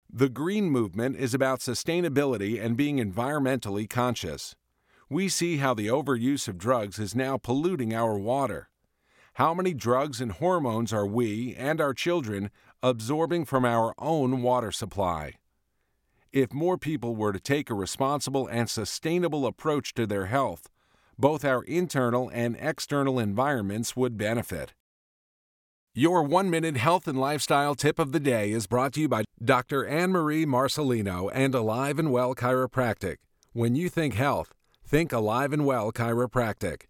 The green movement is about sustainability and being environmentally conscious. We see how the overuse of drugs is now polluting our water. How many drugs and hormones are we and our children absorbing from our own water supply? If more people were to take a responsible and sustainable approach to their health, both our internal and external environments would benefit. Your 1-minute health and lifestyle tip of the day is brought to you by Dr. Anne-Marie Marcelino and Alive and Well Chiropractic. When you think health, think Alive and Well Chiropractic.